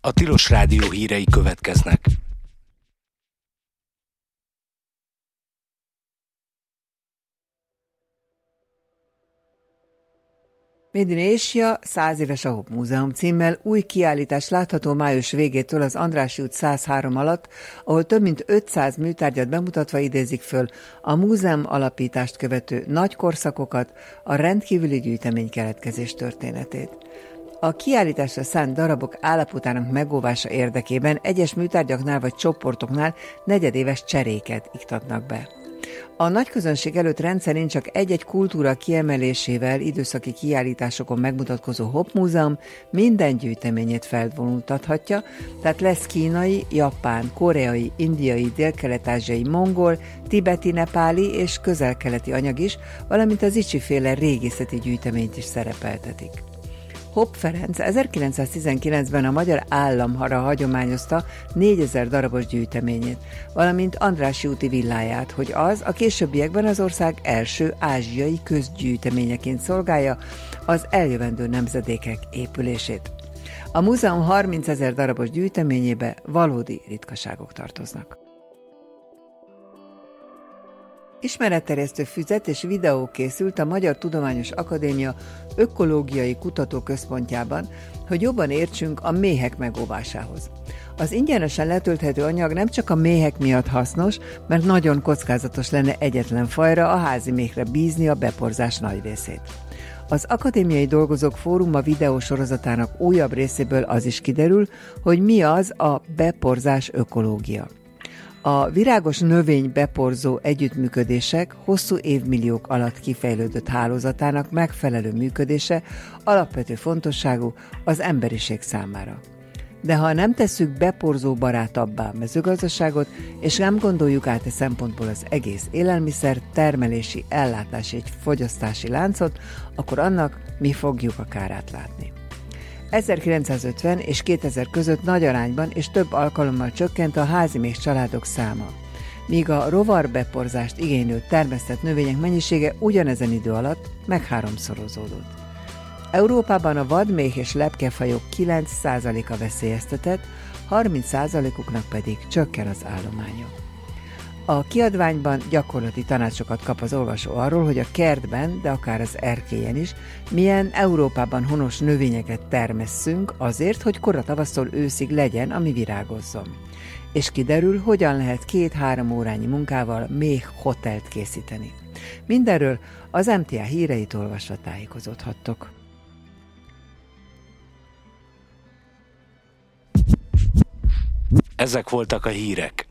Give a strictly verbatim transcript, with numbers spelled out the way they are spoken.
A Tilos Rádió hírei következnek. Made in Asia, száz éves a Hopp Múzeum címmel új kiállítás látható május végétől az Andrássy út száz három alatt, ahol több mint ötszáz műtárgyat bemutatva idézik föl a múzeum alapítást követő nagy korszakokat, a rendkívüli gyűjtemény keletkezés történetét. A kiállításra szánt darabok állapotának megóvása érdekében egyes műtárgyaknál vagy csoportoknál negyedéves cseréket iktatnak be. A nagy közönség előtt rendszerint csak egy-egy kultúra kiemelésével időszaki kiállításokon megmutatkozó Hopp Múzeum minden gyűjteményét felvonultathatja, tehát lesz kínai, japán, koreai, indiai, délkelet-ázsiai, mongol, tibeti, nepáli és közel-keleti anyag is, valamint az Icsi-féle régészeti gyűjteményt is szerepeltetik. Hopp Ferenc ezerkilencszáztizenkilencben a magyar államra hagyományozta négyezer darabos gyűjteményét, valamint Andrássy úti villáját, hogy az a későbbiekben az ország első ázsiai közgyűjteményeként szolgálja az eljövendő nemzedékek épülését. A múzeum harmincezer darabos gyűjteményébe valódi ritkaságok tartoznak. Ismeretterjesztő füzet és videó készült a Magyar Tudományos Akadémia Ökológiai Kutatóközpontjában, hogy jobban értsünk a méhek megóvásához. Az ingyenesen letölthető anyag nem csak a méhek miatt hasznos, mert nagyon kockázatos lenne egyetlen fajra, a házi méhre bízni a beporzás nagy részét. Az akadémiai dolgozók fóruma videósorozatának újabb részéből az is kiderül, hogy mi az a beporzás ökológia. A virágos növény beporzó együttműködések hosszú évmilliók alatt kifejlődött hálózatának megfelelő működése alapvető fontosságú az emberiség számára. De ha nem tesszük beporzó barátabbá a mezőgazdaságot, és nem gondoljuk át e szempontból az egész élelmiszer, termelési, ellátási és fogyasztási láncot, akkor annak mi fogjuk a kárát látni. ezerkilencszázötven és kétezer között nagy arányban és több alkalommal csökkent a háziméh családok száma, míg a rovarbeporzást igénylő termesztett növények mennyisége ugyanezen idő alatt megháromszorozódott. Európában a vadméh és lepkefajok kilenc százaléka veszélyeztetett, harminc százalékuknak pedig csökken az állománya. A kiadványban gyakorlati tanácsokat kap az olvasó arról, hogy a kertben, de akár az erkélyen is, milyen Európában honos növényeket termesszünk azért, hogy kora tavasztól őszig legyen, ami virágozzon. És kiderül, hogyan lehet két-három órányi munkával méh hotelt készíteni. Mindenről az em té á híreit olvasva tájékozódhattok. Ezek voltak a hírek.